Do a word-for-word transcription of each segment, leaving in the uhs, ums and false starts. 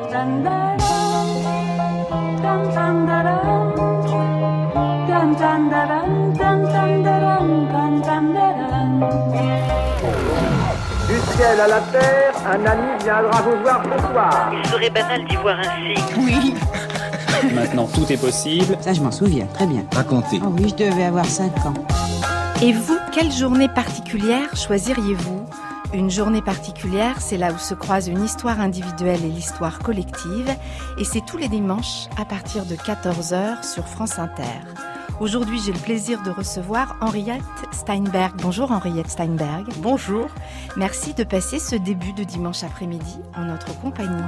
Du ciel à la terre, un ami viendra vous voir ce soir. Il serait banal d'y voir un signe. Oui. Maintenant, tout est possible. Ça, je m'en souviens, très bien. Racontez. Oh oui, je devais avoir cinq ans. Et vous, quelle journée particulière choisiriez-vous ? Une journée particulière, c'est là où se croisent une histoire individuelle et l'histoire collective. Et c'est tous les dimanches à partir de quatorze heures sur France Inter. Aujourd'hui, j'ai le plaisir de recevoir Henriette Steinberg. Bonjour Henriette Steinberg. Bonjour. Merci de passer ce début de dimanche après-midi en notre compagnie.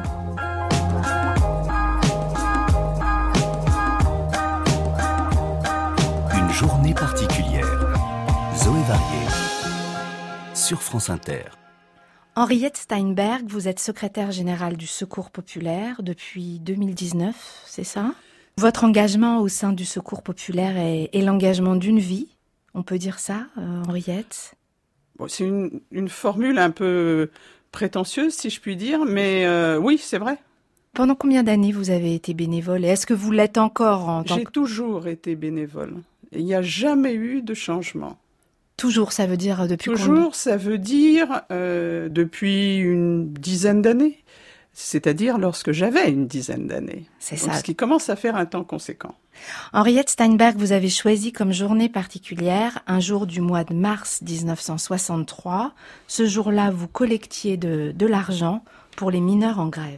Une journée particulière. Zoé Varier. Sur France Inter. Henriette Steinberg, vous êtes secrétaire générale du Secours populaire depuis deux mille dix-neuf, c'est ça ? Votre engagement au sein du Secours populaire est, est l'engagement d'une vie, on peut dire ça, euh, Henriette ? Bon, c'est une, une formule un peu prétentieuse, si je puis dire, mais euh, oui, c'est vrai. Pendant combien d'années vous avez été bénévole et est-ce que vous l'êtes encore en tant J'ai que... toujours été bénévole. Il n'y a jamais eu de changement. Toujours, ça veut dire depuis combien ? Toujours, ça veut dire euh, depuis une dizaine d'années. C'est-à-dire lorsque j'avais une dizaine d'années. C'est Donc, ça. Ce qui commence à faire un temps conséquent. Henriette Steinberg, vous avez choisi comme journée particulière un jour du mois de mars dix-neuf cent soixante-trois. Ce jour-là, vous collectiez de, de l'argent pour les mineurs en grève.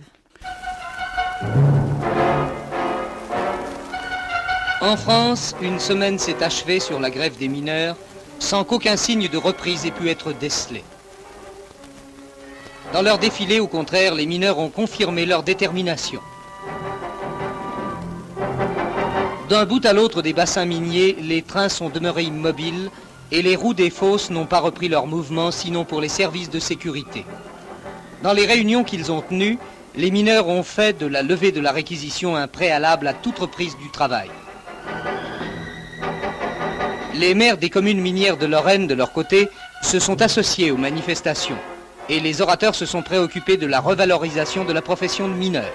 En France, une semaine s'est achevée sur la grève des mineurs sans qu'aucun signe de reprise ait pu être décelé. Dans leur défilé, au contraire, les mineurs ont confirmé leur détermination. D'un bout à l'autre des bassins miniers, les trains sont demeurés immobiles et les roues des fosses n'ont pas repris leur mouvement, sinon pour les services de sécurité. Dans les réunions qu'ils ont tenues, les mineurs ont fait de la levée de la réquisition un préalable à toute reprise du travail. Les maires des communes minières de Lorraine, de leur côté, se sont associés aux manifestations. Et les orateurs se sont préoccupés de la revalorisation de la profession de mineur.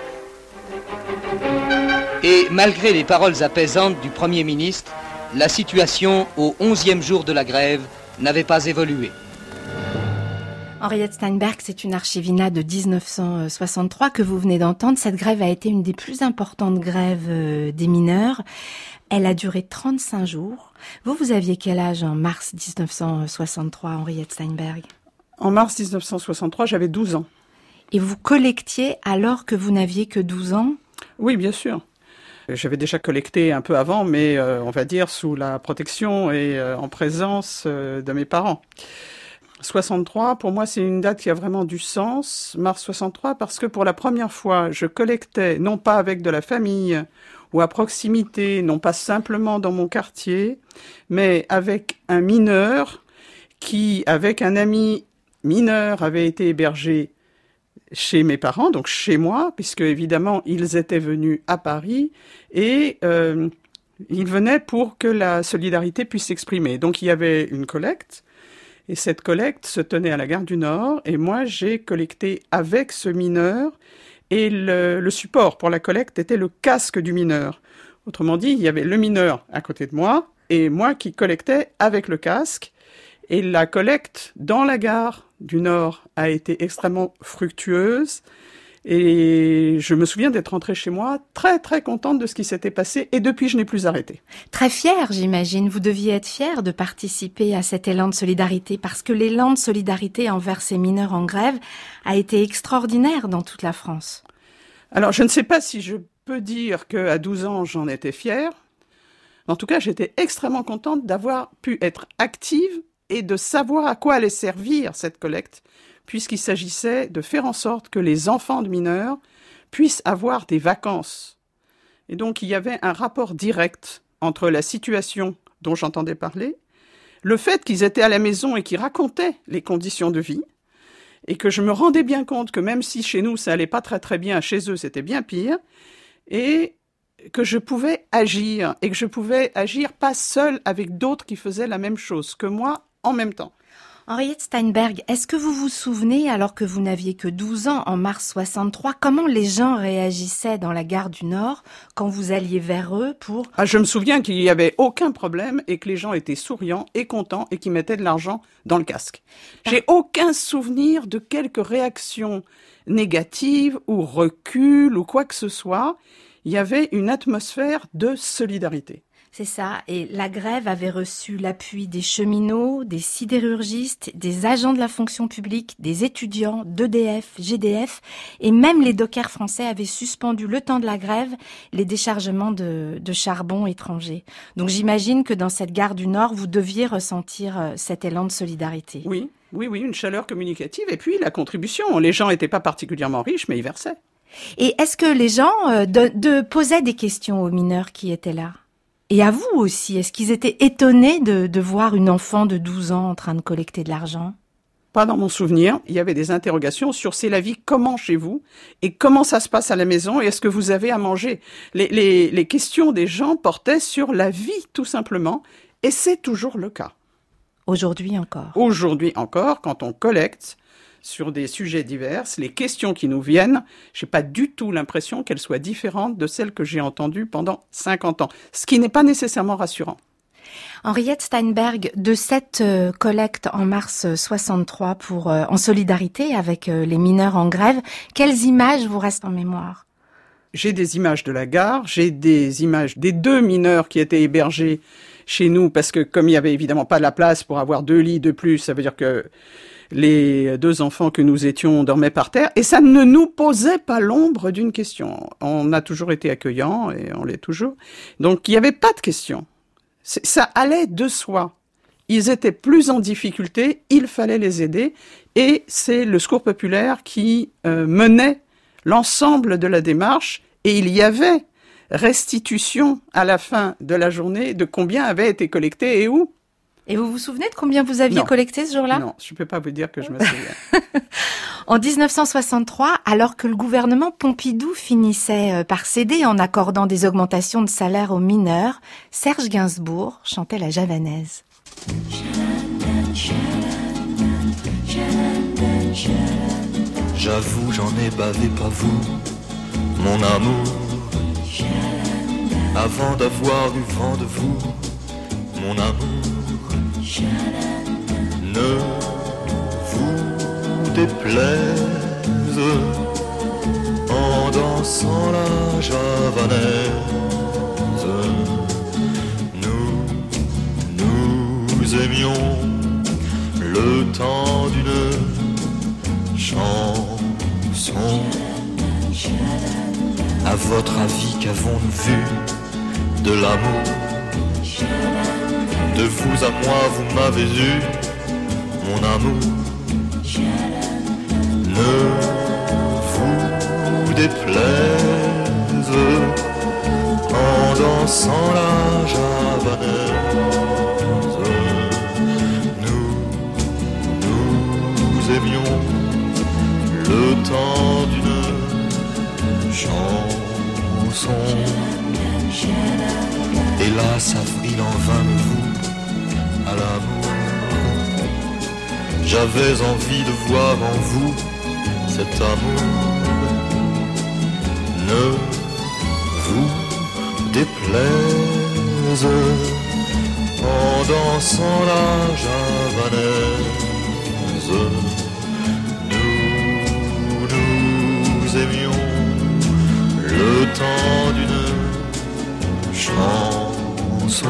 Et malgré les paroles apaisantes du Premier ministre, la situation au onzième jour de la grève n'avait pas évolué. Henriette Steinberg, c'est une archivina de dix-neuf cent soixante-trois que vous venez d'entendre. Cette grève a été une des plus importantes grèves des mineurs. Elle a duré trente-cinq jours. Vous, vous aviez quel âge en mars dix-neuf cent soixante-trois, Henriette Steinberg ? En mars dix-neuf cent soixante-trois, j'avais douze ans. Et vous collectiez alors que vous n'aviez que douze ans ? Oui, bien sûr. J'avais déjà collecté un peu avant, mais euh, on va dire sous la protection et euh, en présence euh, de mes parents. soixante-trois, pour moi, c'est une date qui a vraiment du sens, mars soixante-trois, parce que pour la première fois, je collectais, non pas avec de la famille ou à proximité, non pas simplement dans mon quartier, mais avec un mineur qui, avec un ami mineur, avait été hébergé chez mes parents, donc chez moi, puisque évidemment, ils étaient venus à Paris, et euh, ils venaient pour que la solidarité puisse s'exprimer. Donc il y avait une collecte, et cette collecte se tenait à la gare du Nord, et moi j'ai collecté avec ce mineur, et le, le support pour la collecte était le casque du mineur. Autrement dit, il y avait le mineur à côté de moi, et moi qui collectais avec le casque, et la collecte dans la gare du Nord a été extrêmement fructueuse, et je me souviens d'être rentrée chez moi très très contente de ce qui s'était passé, et depuis je n'ai plus arrêté. Très fière, j'imagine. Vous deviez être fière de participer à cet élan de solidarité, parce que l'élan de solidarité envers ces mineurs en grève a été extraordinaire dans toute la France. Alors je ne sais pas si je peux dire qu'à douze ans j'en étais fière. En tout cas, j'étais extrêmement contente d'avoir pu être active et de savoir à quoi allait servir cette collecte, puisqu'il s'agissait de faire en sorte que les enfants de mineurs puissent avoir des vacances. Et donc, il y avait un rapport direct entre la situation dont j'entendais parler, le fait qu'ils étaient à la maison et qu'ils racontaient les conditions de vie, et que je me rendais bien compte que même si chez nous, ça allait pas très très bien, chez eux, c'était bien pire, et que je pouvais agir, et que je pouvais agir pas seule avec d'autres qui faisaient la même chose que moi, en même temps. Henriette Steinberg, est-ce que vous vous souvenez, alors que vous n'aviez que douze ans en mars soixante-trois, comment les gens réagissaient dans la gare du Nord quand vous alliez vers eux pour... Ah, je me souviens qu'il n'y avait aucun problème et que les gens étaient souriants et contents et qu'ils mettaient de l'argent dans le casque. J'ai aucun souvenir de quelques réactions négatives ou recul ou quoi que ce soit. Il y avait une atmosphère de solidarité. C'est ça, et la grève avait reçu l'appui des cheminots, des sidérurgistes, des agents de la fonction publique, des étudiants, d'E D F, G D F, et même les dockers français avaient suspendu le temps de la grève les déchargements de, de charbon étranger. Donc j'imagine que dans cette gare du Nord, vous deviez ressentir cet élan de solidarité. Oui, oui, oui, une chaleur communicative, et puis la contribution. Les gens n'étaient pas particulièrement riches, mais ils versaient. Et est-ce que les gens euh, de, de posaient des questions aux mineurs qui étaient là ? Et à vous aussi, est-ce qu'ils étaient étonnés de, de voir une enfant de douze ans en train de collecter de l'argent ? Pas dans mon souvenir. Il y avait des interrogations sur c'est la vie comment chez vous et comment ça se passe à la maison et est-ce que vous avez à manger. Les, les, les questions des gens portaient sur la vie tout simplement et c'est toujours le cas. Aujourd'hui encore. Aujourd'hui encore, quand on collecte sur des sujets divers, les questions qui nous viennent, j'ai pas du tout l'impression qu'elles soient différentes de celles que j'ai entendues pendant cinquante ans, ce qui n'est pas nécessairement rassurant. Henriette Steinberg, de cette euh, collecte en mars soixante-trois pour euh, en solidarité avec euh, les mineurs en grève, quelles images vous restent en mémoire ? J'ai des images de la gare, j'ai des images des deux mineurs qui étaient hébergés chez nous parce que comme il y avait évidemment pas la place pour avoir deux lits de plus, ça veut dire que les deux enfants que nous étions dormaient par terre, et ça ne nous posait pas l'ombre d'une question. On a toujours été accueillants, et on l'est toujours. Donc, il n'y avait pas de question. C'est, ça allait de soi. Ils étaient plus en difficulté, il fallait les aider, et c'est le Secours populaire qui euh, menait l'ensemble de la démarche, et il y avait restitution à la fin de la journée de combien avait été collecté et où. Et vous vous souvenez de combien vous aviez non. collecté ce jour-là ? Non, je ne peux pas vous dire que je me souviens. En dix-neuf cent soixante-trois, alors que le gouvernement Pompidou finissait par céder en accordant des augmentations de salaire aux mineurs, Serge Gainsbourg chantait la javanaise. J'avoue, j'en ai bavé, pas vous, mon amour. Avant d'avoir eu vent de vous, mon amour. Ne vous déplaise en dansant la javanaise. Nous, nous aimions le temps d'une chanson. À votre avis, qu'avons-nous vu de l'amour? De vous à moi, vous m'avez eu, mon amour. Ne vous déplaise en dansant la javanaise. Nous, nous aimions le temps d'une chanson. Hélas, avril en vain me voue à l'amour. J'avais envie de voir en vous cet amour. Ne vous déplaise en dansant la javanaise. Nous, nous aimions le temps d'une chanson.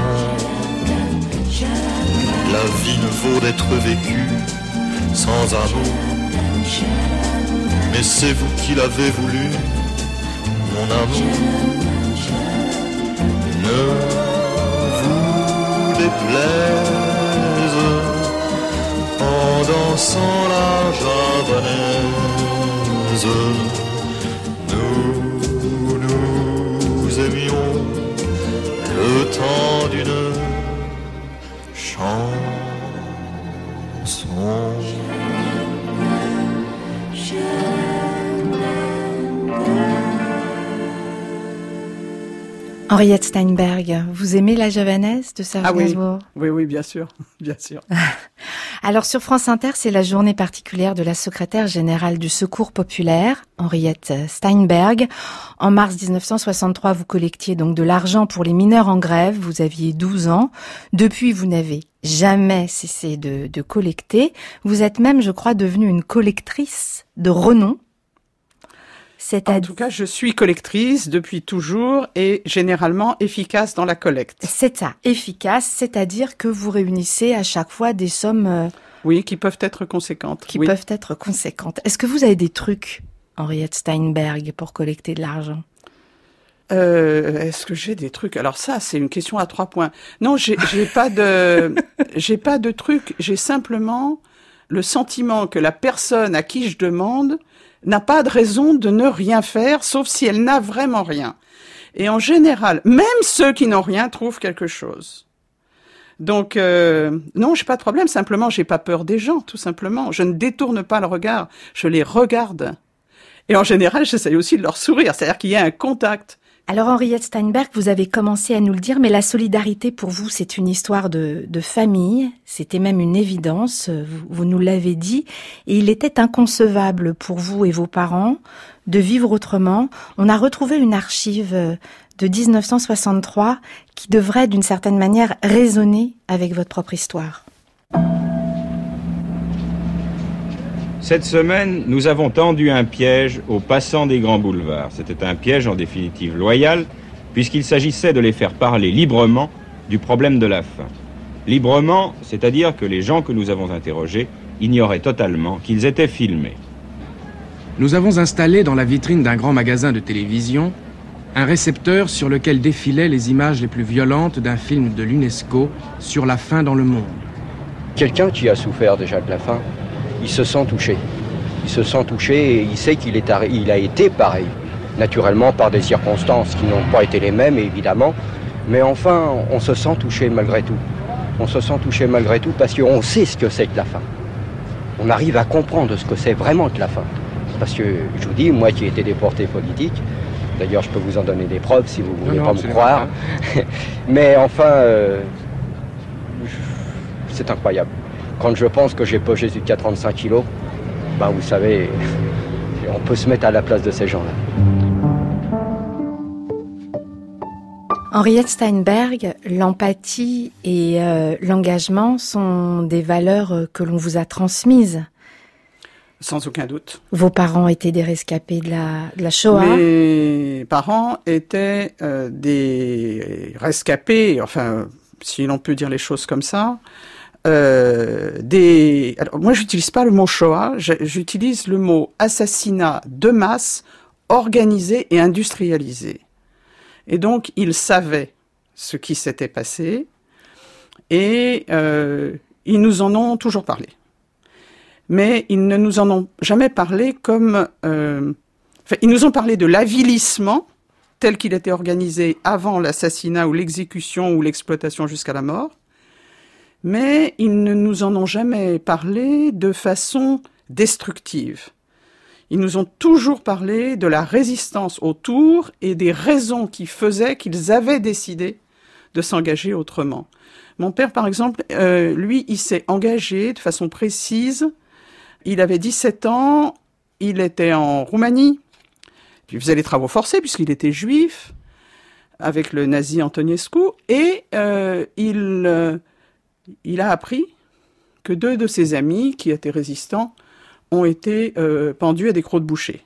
La vie ne vaut d'être vécue sans amour. Mais c'est vous qui l'avez voulu, mon amour. Ne vous déplaise en dansant la javanaise. Nous, nous aimions le temps d'une chanson. Henriette Steinberg, vous aimez la javanaise de Serge Ah oui, Gainsbourg ? oui, oui, bien sûr, bien sûr. Alors sur France Inter, c'est la journée particulière de la secrétaire générale du Secours populaire, Henriette Steinberg. En mars dix-neuf cent soixante-trois, vous collectiez donc de l'argent pour les mineurs en grève. Vous aviez douze ans. Depuis, vous n'avez jamais cessé de, de collecter. Vous êtes même, je crois, devenue une collectrice de renom. C'est en tout cas, je suis collectrice depuis toujours et généralement efficace dans la collecte. C'est ça, efficace, c'est-à-dire que vous réunissez à chaque fois des sommes... Euh, oui, qui peuvent être conséquentes. Qui oui. peuvent être conséquentes. Est-ce que vous avez des trucs, Henriette Steinberg, pour collecter de l'argent ? Euh, est-ce que j'ai des trucs? Alors ça, c'est une question à trois points. Non, j'ai, j'ai pas de, j'ai pas de trucs. J'ai simplement le sentiment que la personne à qui je demande n'a pas de raison de ne rien faire, sauf si elle n'a vraiment rien. Et en général, même ceux qui n'ont rien trouvent quelque chose. Donc, euh, non, j'ai pas de problème. Simplement, j'ai pas peur des gens, tout simplement. Je ne détourne pas le regard. Je les regarde. Et en général, j'essaye aussi de leur sourire. C'est-à-dire qu'il y a un contact. Alors Henriette Steinberg, vous avez commencé à nous le dire, mais la solidarité pour vous, c'est une histoire de, de famille, c'était même une évidence, vous, vous nous l'avez dit, et il était inconcevable pour vous et vos parents de vivre autrement. On a retrouvé une archive de dix-neuf cent soixante-trois qui devrait d'une certaine manière résonner avec votre propre histoire. Cette semaine, nous avons tendu un piège aux passants des grands boulevards. C'était un piège en définitive loyal, puisqu'il s'agissait de les faire parler librement du problème de la faim. Librement, c'est-à-dire que les gens que nous avons interrogés ignoraient totalement qu'ils étaient filmés. Nous avons installé dans la vitrine d'un grand magasin de télévision un récepteur sur lequel défilaient les images les plus violentes d'un film de l'UNESCO sur la faim dans le monde. Quelqu'un qui a souffert déjà de la faim, il se sent touché. Il se sent touché et il sait qu'il est arri- il a été pareil. Naturellement par des circonstances qui n'ont pas été les mêmes, évidemment. Mais enfin, on se sent touché malgré tout. On se sent touché malgré tout parce qu'on sait ce que c'est que la faim. On arrive à comprendre ce que c'est vraiment que la faim. Parce que, je vous dis, moi qui ai été déporté politique, d'ailleurs je peux vous en donner des preuves si vous ne voulez non, pas non, me croire. Mais enfin, euh, c'est incroyable. Quand je pense que j'ai pesé jusqu'à trente-cinq kilos, ben vous savez, on peut se mettre à la place de ces gens-là. Henriette Steinberg, l'empathie et euh, l'engagement sont des valeurs que l'on vous a transmises. Sans aucun doute. Vos parents étaient des rescapés de la, de la Shoah. Mes parents étaient euh, des rescapés, enfin, si l'on peut dire les choses comme ça. Euh, des... Alors, moi, j'utilise pas le mot Shoah, j'utilise le mot assassinat de masse, organisé et industrialisé. Et donc, ils savaient ce qui s'était passé et euh, ils nous en ont toujours parlé. Mais ils ne nous en ont jamais parlé comme... Euh... Enfin, ils nous ont parlé de l'avilissement tel qu'il était organisé avant l'assassinat ou l'exécution ou l'exploitation jusqu'à la mort. Mais ils ne nous en ont jamais parlé de façon destructive. Ils nous ont toujours parlé de la résistance autour et des raisons qui faisaient qu'ils avaient décidé de s'engager autrement. Mon père, par exemple, euh, lui, il s'est engagé de façon précise. Il avait dix-sept ans, il était en Roumanie, il faisait les travaux forcés puisqu'il était juif, avec le nazi Antonescu, et euh, il... Euh, Il a appris que deux de ses amis, qui étaient résistants, ont été euh, pendus à des crocs de boucher.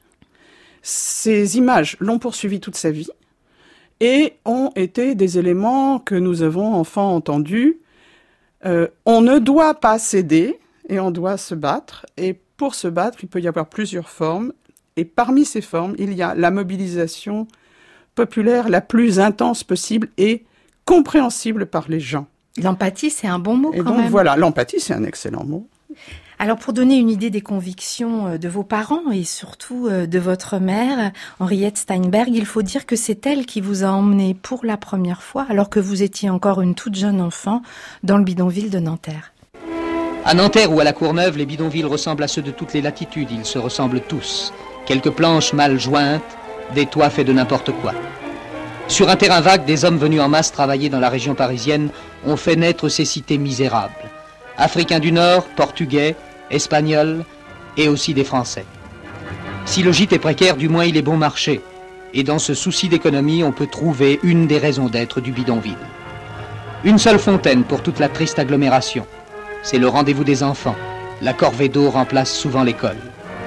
Ces images l'ont poursuivi toute sa vie et ont été des éléments que nous avons enfin entendus. Euh, on ne doit pas céder et on doit se battre. Et pour se battre, il peut y avoir plusieurs formes. Et parmi ces formes, il y a la mobilisation populaire la plus intense possible et compréhensible par les gens. L'empathie, c'est un bon mot et quand donc, même. Voilà, l'empathie, c'est un excellent mot. Alors, pour donner une idée des convictions de vos parents et surtout de votre mère, Henriette Steinberg, il faut dire que c'est elle qui vous a emmené pour la première fois, alors que vous étiez encore une toute jeune enfant, dans le bidonville de Nanterre. À Nanterre ou à la Courneuve, les bidonvilles ressemblent à ceux de toutes les latitudes. Ils se ressemblent tous. Quelques planches mal jointes, des toits faits de n'importe quoi. Sur un terrain vague, des hommes venus en masse travailler dans la région parisienne ont fait naître ces cités misérables. Africains du Nord, Portugais, Espagnols et aussi des Français. Si le gîte est précaire, du moins il est bon marché. Et dans ce souci d'économie, on peut trouver une des raisons d'être du bidonville. Une seule fontaine pour toute la triste agglomération. C'est le rendez-vous des enfants. La corvée d'eau remplace souvent l'école.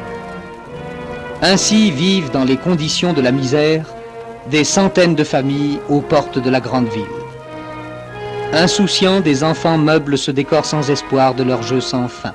Ainsi vivent dans les conditions de la misère des centaines de familles aux portes de la grande ville. Insouciants, des enfants meublent ce décor sans espoir de leur jeu sans fin.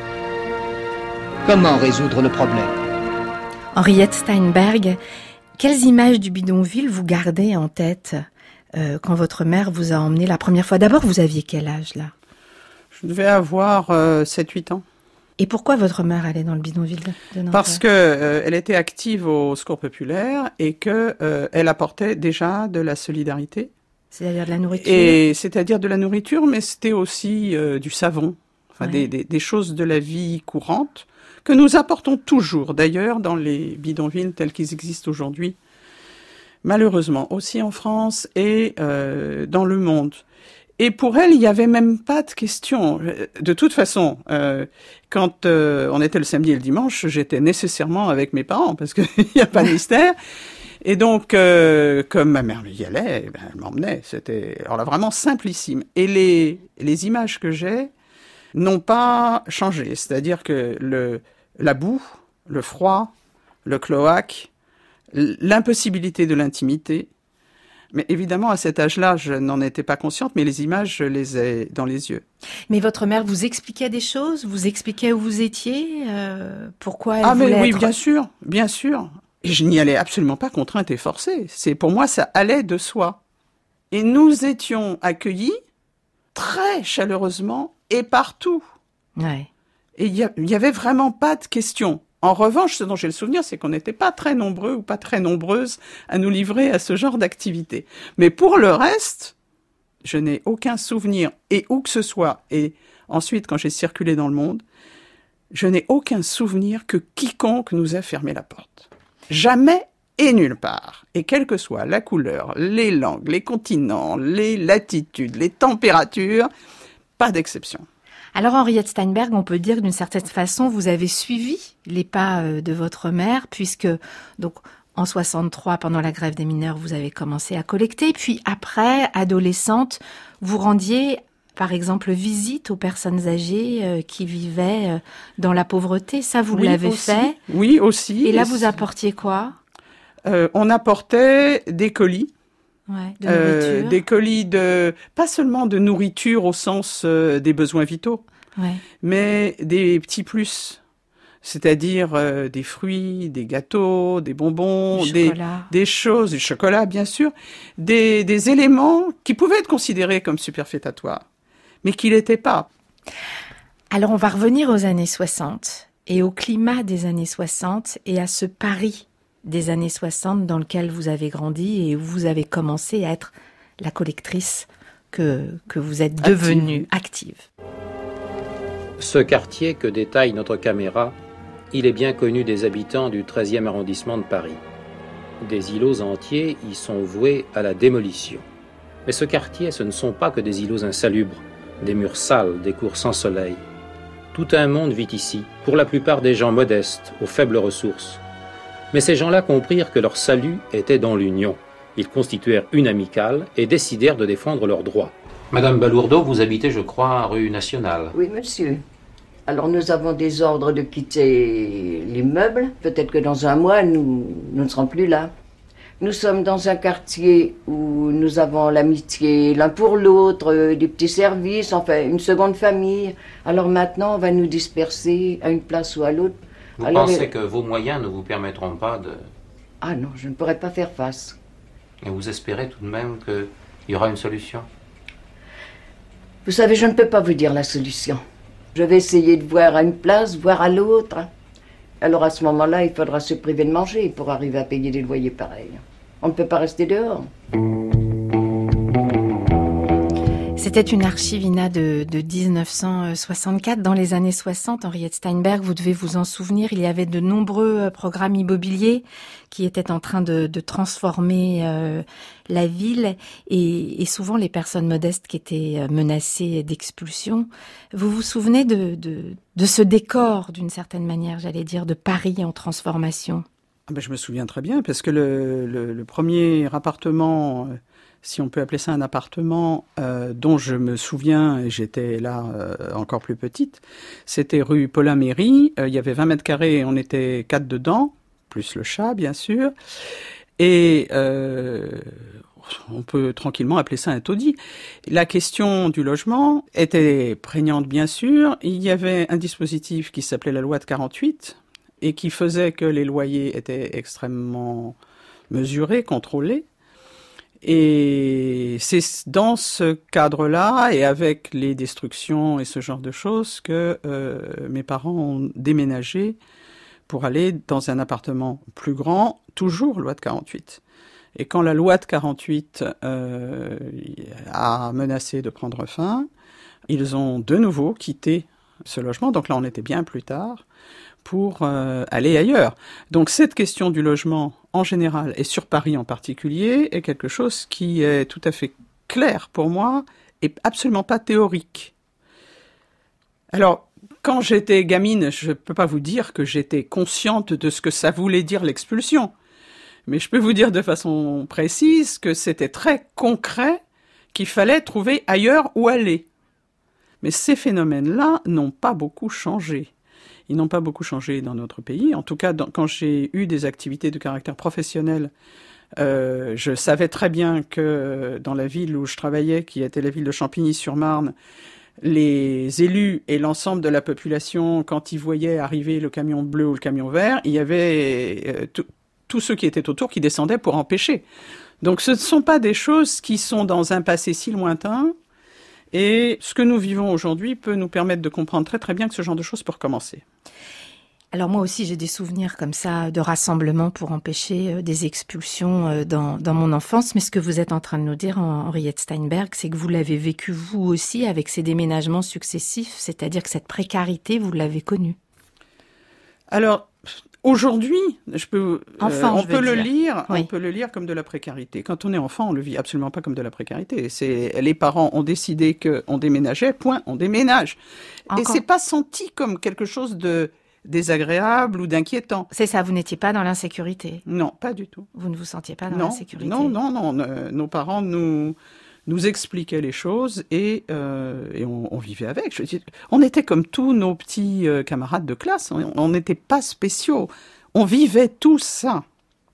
Comment résoudre le problème ? Henriette Steinberg, quelles images du bidonville vous gardez en tête euh, quand votre mère vous a emmené la première fois ? D'abord, vous aviez quel âge là ? Je devais avoir euh, sept huit ans. Et pourquoi votre mère allait dans le bidonville de Nanterre ? Parce que euh, elle était active au Secours populaire et que euh, elle apportait déjà de la solidarité. C'est-à-dire de la nourriture. Et c'est-à-dire de la nourriture, mais c'était aussi euh, du savon, enfin ouais. des, des, des choses de la vie courante que nous apportons toujours, d'ailleurs, dans les bidonvilles tels qu'ils existent aujourd'hui, malheureusement, aussi en France et euh, dans le monde. Et pour elle, il n'y avait même pas de question. De toute façon, euh, quand euh, on était le samedi et le dimanche, j'étais nécessairement avec mes parents, parce qu'il n'y a pas de mystère. Et donc, euh, comme ma mère y allait, ben, elle m'emmenait. C'était alors là, vraiment simplissime. Et les, les images que j'ai n'ont pas changé. C'est-à-dire que le, la boue, le froid, le cloaque, l'impossibilité de l'intimité. Mais évidemment, à cet âge-là, je n'en étais pas consciente, mais les images, je les ai dans les yeux. Mais votre mère vous expliquait des choses ? Vous expliquait où vous étiez ? euh, Pourquoi elle ah, voulait mais oui, être... bien sûr, bien sûr. Et je n'y allais absolument pas contrainte et forcée. C'est, pour moi, ça allait de soi. Et nous étions accueillis très chaleureusement et partout. Ouais. Et il n'y avait vraiment pas de question. En revanche, ce dont j'ai le souvenir, c'est qu'on n'était pas très nombreux ou pas très nombreuses à nous livrer à ce genre d'activité. Mais pour le reste, je n'ai aucun souvenir, et où que ce soit, et ensuite quand j'ai circulé dans le monde, je n'ai aucun souvenir que quiconque nous a fermé la porte. Jamais et nulle part. Et quelle que soit la couleur, les langues, les continents, les latitudes, les températures, pas d'exception. Alors Henriette Steinberg, on peut dire que d'une certaine façon, vous avez suivi les pas de votre mère, puisque donc en soixante-trois, pendant la grève des mineurs, vous avez commencé à collecter, puis après, adolescente, vous rendiez par exemple visite aux personnes âgées euh, qui vivaient euh, dans la pauvreté. Ça, vous oui, l'avez aussi. fait ? Oui, aussi. Et là, vous apportiez quoi ? euh, On apportait des colis. Ouais, de euh, des colis de, pas seulement de nourriture au sens euh, des besoins vitaux, ouais. mais des petits plus, c'est-à-dire euh, des fruits, des gâteaux, des bonbons, des, des choses, du chocolat bien sûr, des, des éléments qui pouvaient être considérés comme superfétatoires, mais qui l'étaient pas. Alors on va revenir aux années soixante et au climat des années soixante et à ce Paris des années soixante dans lequel vous avez grandi et où vous avez commencé à être la collectrice que, que vous êtes devenue active. Ce quartier que détaille notre caméra, il est bien connu des habitants du treizième arrondissement de Paris. Des îlots entiers y sont voués à la démolition. Mais ce quartier, ce ne sont pas que des îlots insalubres, des murs sales, des cours sans soleil. Tout un monde vit ici, pour la plupart des gens modestes, aux faibles ressources. Mais ces gens-là comprirent que leur salut était dans l'union. Ils constituèrent une amicale et décidèrent de défendre leurs droits. Madame Balourdeau, vous habitez, je crois, rue Nationale. Oui, monsieur. Alors nous avons des ordres de quitter l'immeuble. Peut-être que dans un mois, nous, nous ne serons plus là. Nous sommes dans un quartier où nous avons l'amitié l'un pour l'autre, des petits services, enfin une seconde famille. Alors maintenant, on va nous disperser à une place ou à l'autre. Vous Alors, pensez et... que vos moyens ne vous permettront pas de... Ah non, je ne pourrais pas faire face. Et vous espérez tout de même qu'il y aura une solution ? Vous savez, je ne peux pas vous dire la solution. Je vais essayer de voir à une place, voir à l'autre. Alors à ce moment-là, il faudra se priver de manger pour arriver à payer des loyers pareils. On ne peut pas rester dehors. C'est C'était une archive, Ina, de, de dix-neuf cent soixante-quatre. Dans les années soixante, Henriette Steinberg, vous devez vous en souvenir, il y avait de nombreux programmes immobiliers qui étaient en train de, de transformer euh, la ville et, et souvent les personnes modestes qui étaient menacées d'expulsion. Vous vous souvenez de, de, de ce décor, d'une certaine manière, j'allais dire, de Paris en transformation? Ah ben, je me souviens très bien, parce que le, le, le premier appartement... Euh... si on peut appeler ça un appartement, euh, dont je me souviens, et j'étais là euh, encore plus petite, c'était rue Paulin-Méry, euh, il y avait vingt mètres carrés et on était quatre dedans, plus le chat bien sûr, et euh, on peut tranquillement appeler ça un taudis. La question du logement était prégnante bien sûr, il y avait un dispositif qui s'appelait la loi de quarante-huit, et qui faisait que les loyers étaient extrêmement mesurés, contrôlés. Et c'est dans ce cadre-là, et avec les destructions et ce genre de choses, que euh, mes parents ont déménagé pour aller dans un appartement plus grand, toujours loi de quarante-huit. Et quand la loi de quarante-huit euh, a menacé de prendre fin, ils ont de nouveau quitté ce logement, donc là on était bien plus tard, pour euh, aller ailleurs. Donc cette question du logement en général et sur Paris en particulier est quelque chose qui est tout à fait clair pour moi et absolument pas théorique. Alors, quand j'étais gamine, je ne peux pas vous dire que j'étais consciente de ce que ça voulait dire l'expulsion, mais je peux vous dire de façon précise que c'était très concret, qu'il fallait trouver ailleurs où aller. Mais ces phénomènes-là n'ont pas beaucoup changé. Ils n'ont pas beaucoup changé dans notre pays. En tout cas, dans, quand j'ai eu des activités de caractère professionnel, euh, je savais très bien que dans la ville où je travaillais, qui était la ville de Champigny-sur-Marne, les élus et l'ensemble de la population, quand ils voyaient arriver le camion bleu ou le camion vert, il y avait euh, tout, tous ceux qui étaient autour qui descendaient pour empêcher. Donc ce ne sont pas des choses qui sont dans un passé si lointain. Et ce que nous vivons aujourd'hui peut nous permettre de comprendre très très bien que ce genre de choses peut recommencer. Alors moi aussi j'ai des souvenirs comme ça de rassemblements pour empêcher des expulsions dans, dans mon enfance. Mais ce que vous êtes en train de nous dire, Henriette Steinberg, c'est que vous l'avez vécu vous aussi avec ces déménagements successifs, c'est-à-dire que cette précarité, vous l'avez connue. Alors... Aujourd'hui, je peux, enfant, euh, on je peut le dire. lire, oui. on peut le lire comme de la précarité. Quand on est enfant, on le vit absolument pas comme de la précarité. C'est les parents ont décidé qu'on déménageait, point, on déménage. Encore. Et c'est pas senti comme quelque chose de désagréable ou d'inquiétant. C'est ça, vous n'étiez pas dans l'insécurité. Non, pas du tout. Vous ne vous sentiez pas dans non, l'insécurité. Non, non, non. Euh, nos parents nous nous expliquaient les choses et, euh, et on, on vivait avec. Je veux dire, on était comme tous nos petits euh, camarades de classe. On n'était pas spéciaux. On vivait tout ça.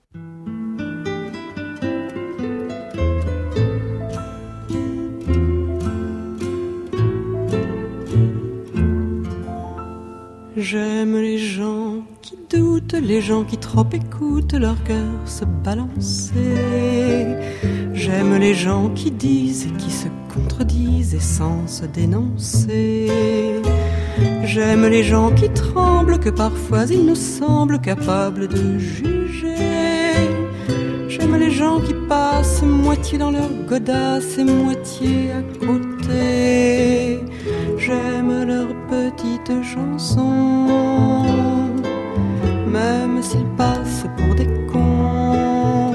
J'aime les gens qui doutent, les gens qui trop écoutent leur cœur se balancer. J'aime les gens qui disent et qui se contredisent et sans se dénoncer. J'aime les gens qui tremblent, que parfois ils nous semblent capables de juger. J'aime les gens qui passent moitié dans leur godasse et moitié à côté. J'aime leurs petites chansons, même s'ils passent pour des cons.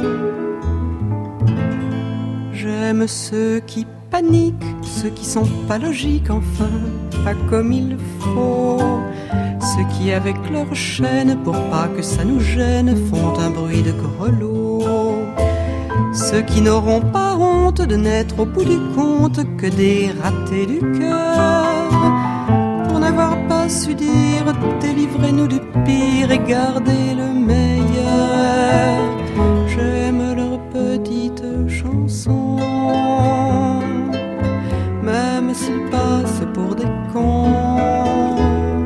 J'aime ceux qui paniquent, ceux qui sont pas logiques, enfin, pas comme il faut. Ceux qui avec leur chaîne, pour pas que ça nous gêne, font un bruit de grelot. Ceux qui n'auront pas honte de n'être au bout du compte que des ratés du cœur, pour n'avoir pas su dire délivrez-nous du pire et gardez le meilleur. J'aime leurs petites chansons, même s'ils passent pour des cons.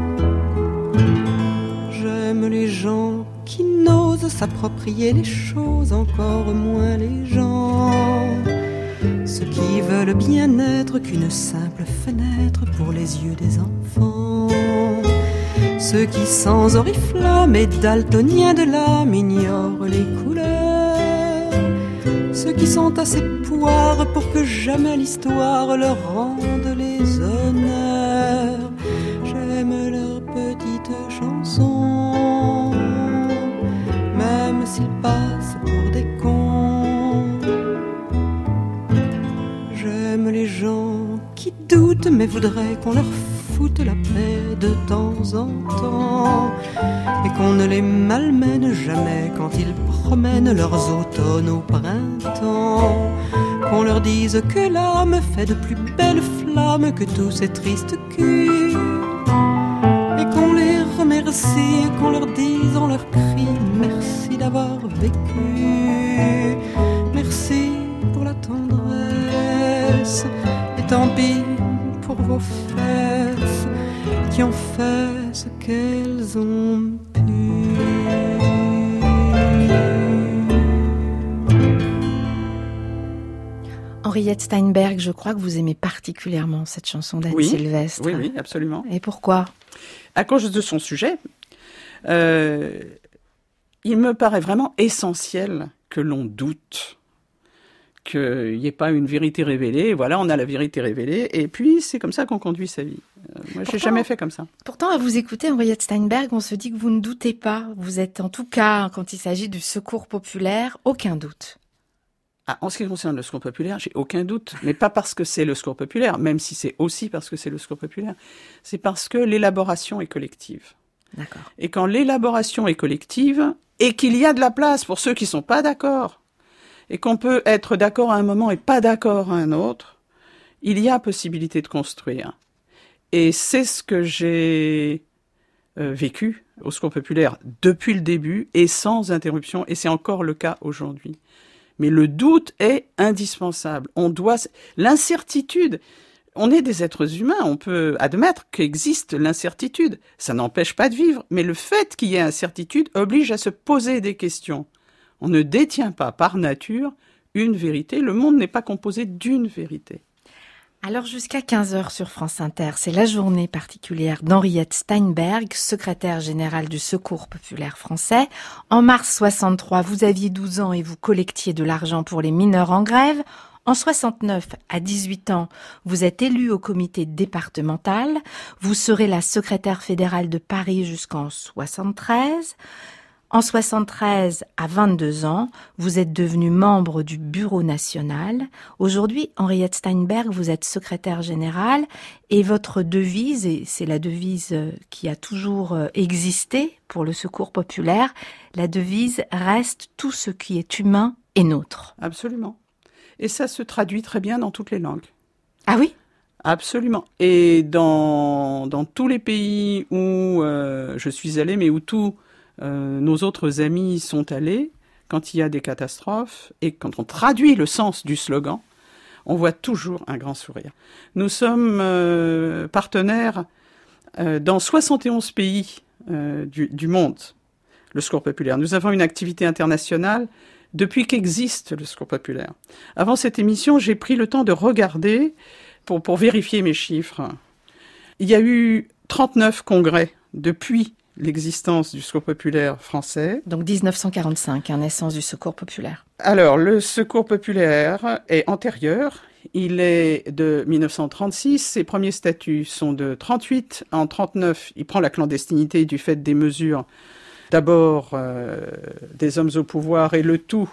J'aime les gens qui n'osent s'approprier les choses, encore moins les gens. Ceux qui veulent bien être qu'une simple fenêtre pour les yeux des enfants. Ceux qui sans oriflamme et daltoniens de l'âme ignorent les couleurs. Ceux ceux qui sont assez poires pour que jamais l'histoire leur rende les honneurs. J'aime leurs petites chansons, même s'ils passent pour des cons. J'aime les gens qui doutent mais voudraient qu'on leur foute la paix de temps en temps, et qu'on ne les malmène jamais quand ils promènent leurs automnes au printemps. Qu'on leur dise que l'âme fait de plus belles flammes que tous ces tristes culs, et qu'on les remercie, et qu'on leur dise en leur cri merci d'avoir vécu, merci pour la tendresse, et tant pis pour vos fesses qui ont fait ce qu'elles ont pu. Henriette Steinberg, je crois que vous aimez particulièrement cette chanson d'Anne oui, Sylvestre. Oui, oui, absolument. Et pourquoi ? À cause de son sujet. Euh, il me paraît vraiment essentiel que l'on doute, qu'il n'y ait pas une vérité révélée. Voilà, on a la vérité révélée, et puis c'est comme ça qu'on conduit sa vie. Euh, moi, je n'ai jamais fait comme ça. Pourtant, à vous écouter, Henriette Steinberg, on se dit que vous ne doutez pas. Vous êtes en tout cas, quand il s'agit du secours populaire, aucun doute. Ah, en ce qui concerne le secours populaire, j'ai aucun doute, mais pas parce que c'est le secours populaire, même si c'est aussi parce que c'est le secours populaire. C'est parce que l'élaboration est collective. D'accord. Et quand l'élaboration est collective, et qu'il y a de la place pour ceux qui sont pas d'accord, et qu'on peut être d'accord à un moment et pas d'accord à un autre, il y a possibilité de construire. Et c'est ce que j'ai euh, vécu au secours populaire depuis le début et sans interruption, et c'est encore le cas aujourd'hui. Mais le doute est indispensable. On doit, l'incertitude, on est des êtres humains, on peut admettre qu'existe l'incertitude. Ça n'empêche pas de vivre, mais le fait qu'il y ait incertitude oblige à se poser des questions. On ne détient pas par nature une vérité. Le monde n'est pas composé d'une vérité. Alors jusqu'à quinze heures sur France Inter, c'est la journée particulière d'Henriette Steinberg, secrétaire générale du Secours populaire français. En mars soixante-trois, vous aviez douze ans et vous collectiez de l'argent pour les mineurs en grève. En soixante-neuf, à dix-huit ans, vous êtes élu au comité départemental. Vous serez la secrétaire fédérale de Paris jusqu'en soixante-treize. En soixante-treize, à vingt-deux ans, vous êtes devenu membre du Bureau national. Aujourd'hui, Henriette Steinberg, vous êtes secrétaire générale et votre devise, et c'est la devise qui a toujours existé pour le secours populaire, la devise reste tout ce qui est humain est nôtre. Absolument. Et ça se traduit très bien dans toutes les langues. Ah oui ? Absolument. Et dans, dans tous les pays où euh, je suis allée, mais où tous euh, nos autres amis sont allés, quand il y a des catastrophes, et quand on traduit le sens du slogan, on voit toujours un grand sourire. Nous sommes euh, partenaires euh, dans soixante et onze pays euh, du, du monde, le Secours populaire. Nous avons une activité internationale depuis qu'existe le Secours populaire. Avant cette émission, j'ai pris le temps de regarder pour, pour vérifier mes chiffres. Il y a eu trente-neuf congrès depuis l'existence du Secours populaire français. Donc dix-neuf cent quarante-cinq, hein, naissance du Secours populaire. Alors, le Secours populaire est antérieur. Il est de mille neuf cent trente-six. Ses premiers statuts sont de trente-huit. En trente-neuf, il prend la clandestinité du fait des mesures, d'abord euh, des hommes au pouvoir, et le tout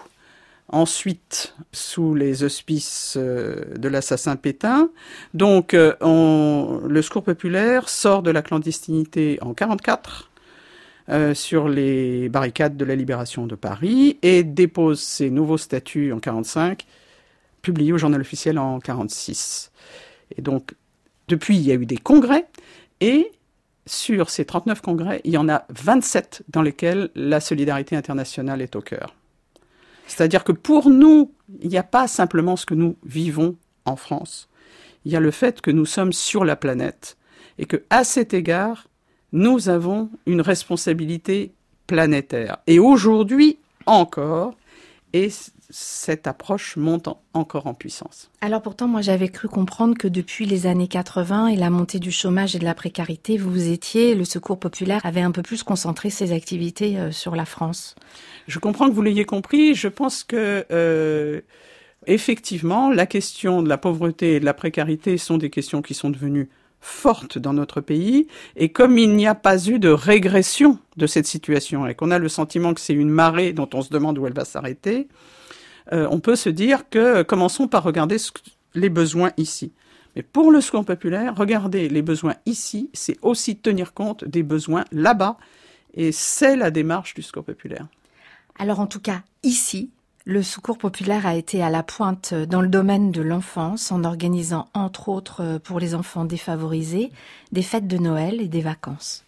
ensuite sous les auspices euh, de l'assassin Pétain. Donc, euh, on, le Secours populaire sort de la clandestinité en quarante-quatre euh, sur les barricades de la Libération de Paris et dépose ses nouveaux statuts en quarante-cinq, publiés au Journal officiel en quarante-six. Et donc, depuis, il y a eu des congrès, et sur ces trente-neuf congrès, il y en a vingt-sept dans lesquels la solidarité internationale est au cœur. C'est-à-dire que pour nous, il n'y a pas simplement ce que nous vivons en France. Il y a le fait que nous sommes sur la planète et qu'à cet égard, nous avons une responsabilité planétaire. Et aujourd'hui encore, et cette approche monte en, encore en puissance. Alors pourtant, moi j'avais cru comprendre que depuis les années quatre-vingts et la montée du chômage et de la précarité, vous étiez, le Secours populaire avait un peu plus concentré ses activités euh, sur la France. Je comprends que vous l'ayez compris. Je pense que, euh, effectivement, la question de la pauvreté et de la précarité sont des questions qui sont devenues fortes dans notre pays. Et comme il n'y a pas eu de régression de cette situation et qu'on a le sentiment que c'est une marée dont on se demande où elle va s'arrêter, Euh, on peut se dire que commençons par regarder ce, les besoins ici. Mais pour le Secours populaire, regarder les besoins ici, c'est aussi tenir compte des besoins là-bas. Et c'est la démarche du Secours populaire. Alors en tout cas, ici, le Secours populaire a été à la pointe dans le domaine de l'enfance en organisant, entre autres, pour les enfants défavorisés, des fêtes de Noël et des vacances.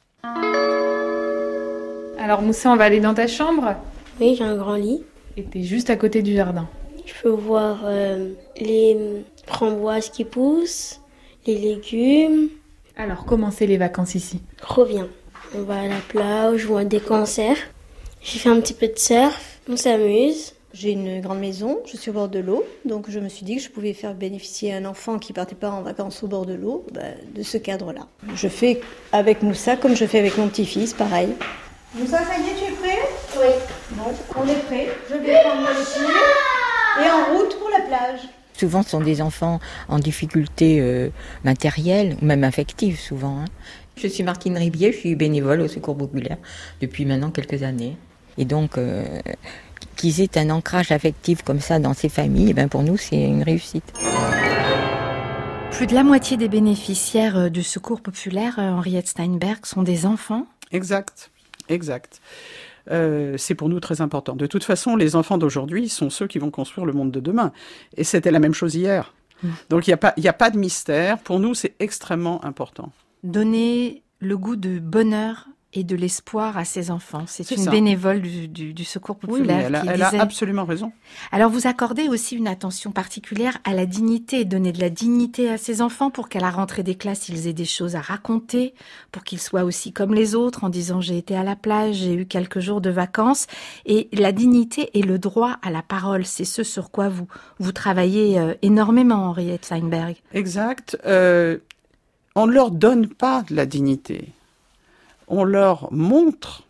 Alors Moussa, on va aller dans ta chambre ? Oui, j'ai un grand lit. Et t'es juste à côté du jardin. Je peux voir euh, les framboises qui poussent, les légumes. Alors, comment c'est les vacances ici ? Trop bien. On va à la plage, on voit des concerts. J'ai fait un petit peu de surf, on s'amuse. J'ai une grande maison, je suis au bord de l'eau, donc je me suis dit que je pouvais faire bénéficier un enfant qui partait pas en vacances au bord de l'eau, bah, de ce cadre-là. Je fais avec Moussa comme je fais avec mon petit-fils, pareil. Moussa, ça y est, tu es prêt ? Oui. Bon, on est prêt. Je vais prendre le pied et en route pour la plage. Souvent, ce sont des enfants en difficulté euh, matérielle ou même affective, souvent. Hein. Je suis Martine Ribier, je suis bénévole au Secours populaire depuis maintenant quelques années. Et donc, euh, qu'ils aient un ancrage affectif comme ça dans ces familles, eh ben pour nous, c'est une réussite. Plus de la moitié des bénéficiaires du Secours populaire, Henriette Steinberg, sont des enfants ? Exact, exact. Euh, c'est pour nous très important. De toute façon, les enfants d'aujourd'hui sont ceux qui vont construire le monde de demain. Et c'était la même chose hier. Mmh. Donc il n'y a pas, il n'y a pas de mystère. Pour nous, c'est extrêmement important. Donner le goût de bonheur et de l'espoir à ses enfants. C'est, c'est une ça. bénévole du, du, du Secours populaire. Oui, mais elle a, qui elle disait... a absolument raison. Alors vous accordez aussi une attention particulière à la dignité, donner de la dignité à ses enfants pour qu'à la rentrée des classes, ils aient des choses à raconter, pour qu'ils soient aussi comme les autres en disant j'ai été à la plage, j'ai eu quelques jours de vacances. Et la dignité et le droit à la parole, c'est ce sur quoi vous, vous travaillez euh, énormément, Henriette Steinberg. Exact. Euh, on ne leur donne pas de la dignité. On leur montre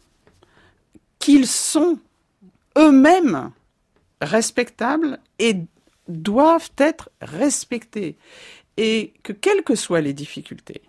qu'ils sont eux-mêmes respectables et doivent être respectés. Et que quelles que soient les difficultés,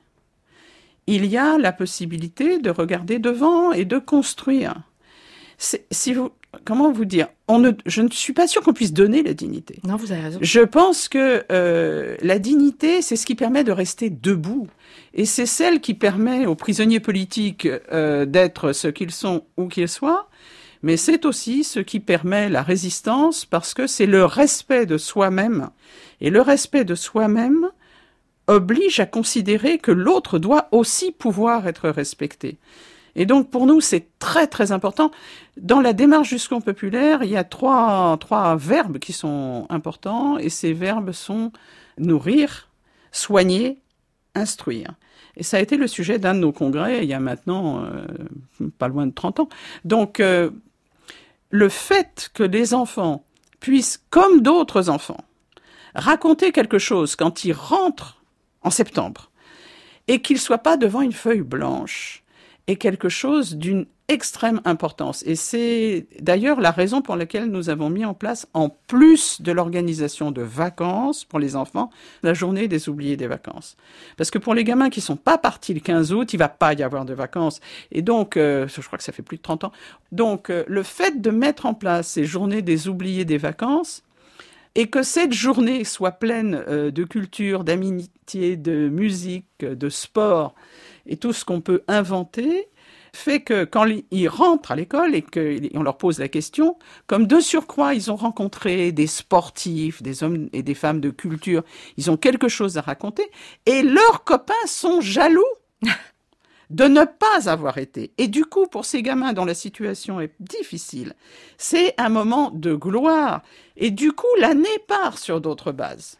il y a la possibilité de regarder devant et de construire. C'est, si vous, comment vous dire, on ne, je ne suis pas sûre qu'on puisse donner la dignité. Non, vous avez raison. Je pense que euh, la dignité, c'est ce qui permet de rester debout. Et c'est celle qui permet aux prisonniers politiques euh, d'être ce qu'ils sont où qu'ils soient. Mais c'est aussi ce qui permet la résistance parce que c'est le respect de soi-même. Et le respect de soi-même oblige à considérer que l'autre doit aussi pouvoir être respecté. Et donc, pour nous, c'est très, très important. Dans la démarche du Secours populaire, il y a trois, trois verbes qui sont importants, et ces verbes sont nourrir, soigner, instruire. Et ça a été le sujet d'un de nos congrès, il y a maintenant euh, pas loin de trente ans. Donc, euh, le fait que les enfants puissent, comme d'autres enfants, raconter quelque chose quand ils rentrent en septembre, et qu'ils ne soient pas devant une feuille blanche, est quelque chose d'une extrême importance. Et c'est d'ailleurs la raison pour laquelle nous avons mis en place, en plus de l'organisation de vacances pour les enfants, la journée des oubliés des vacances. Parce que pour les gamins qui ne sont pas partis le quinze août, il ne va pas y avoir de vacances. Et donc, euh, je crois que ça fait plus de trente ans. Donc, euh, le fait de mettre en place ces journées des oubliés des vacances, et que cette journée soit pleine euh, de culture, d'amitié, de musique, de sport, et tout ce qu'on peut inventer, fait que quand ils rentrent à l'école et qu'on leur pose la question, comme de surcroît, ils ont rencontré des sportifs, des hommes et des femmes de culture, ils ont quelque chose à raconter, et leurs copains sont jaloux de ne pas avoir été. Et du coup, pour ces gamins dont la situation est difficile, c'est un moment de gloire. Et du coup, l'année part sur d'autres bases.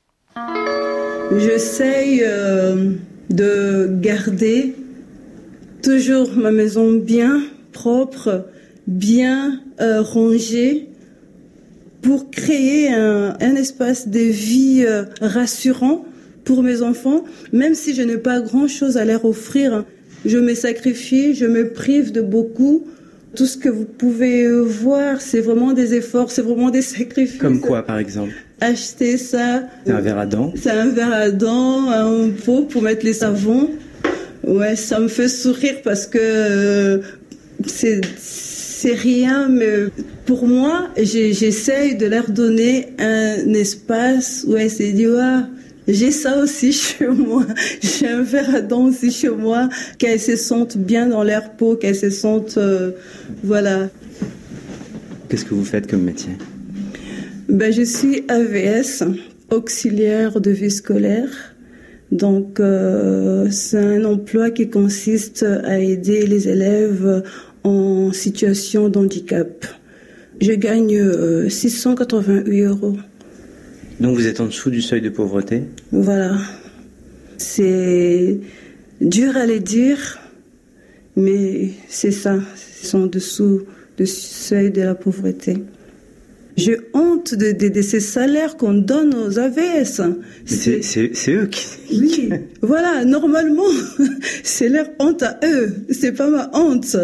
J'essaye euh, de garder toujours ma maison bien propre, bien euh, rangée, pour créer un, un espace de vie euh, rassurant pour mes enfants, même si je n'ai pas grand-chose à leur offrir. Je me sacrifie, je me prive de beaucoup. Tout ce que vous pouvez voir, c'est vraiment des efforts, c'est vraiment des sacrifices. Comme quoi, par exemple? Acheter ça. C'est un verre à dents. C'est un verre à dents, un pot pour mettre les savons. Ouais, ça me fait sourire parce que euh, c'est, c'est rien, mais pour moi, j'ai, j'essaye de leur donner un espace où elles se disent, ouais, j'ai ça aussi chez moi, j'ai un verre à dents aussi chez moi, qu'elles se sentent bien dans leur peau, qu'elles se sentent, euh, voilà. Qu'est-ce que vous faites comme métier? Ben, je suis A V S, auxiliaire de vie scolaire. Donc, euh, c'est un emploi qui consiste à aider les élèves en situation de handicap. Je gagne euh, six cent quatre-vingt-huit euros. Donc vous êtes en dessous du seuil de pauvreté? Voilà. C'est dur à le dire, mais c'est ça. C'est en dessous du seuil de la pauvreté. J'ai honte de, de, de ces salaires qu'on donne aux A V S. Mais c'est, c'est, c'est eux qui... Oui, voilà, normalement, c'est leur honte à eux. C'est pas ma honte.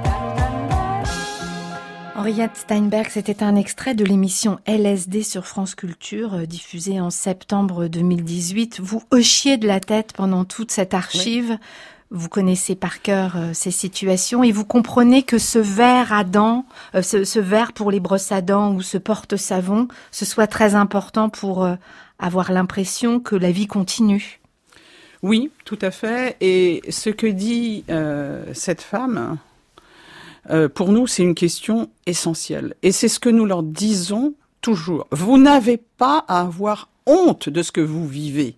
Henriette Steinberg, c'était un extrait de l'émission L S D sur France Culture, diffusée en septembre deux mille dix-huit. Vous hochiez de la tête pendant toute cette archive. Oui. Vous connaissez par cœur euh, ces situations et vous comprenez que ce verre à dents, euh, ce, ce verre pour les brosses à dents ou ce porte-savon, ce soit très important pour euh, avoir l'impression que la vie continue. Oui, tout à fait. Et ce que dit euh, cette femme, euh, pour nous, c'est une question essentielle. Et c'est ce que nous leur disons toujours. Vous n'avez pas à avoir honte de ce que vous vivez.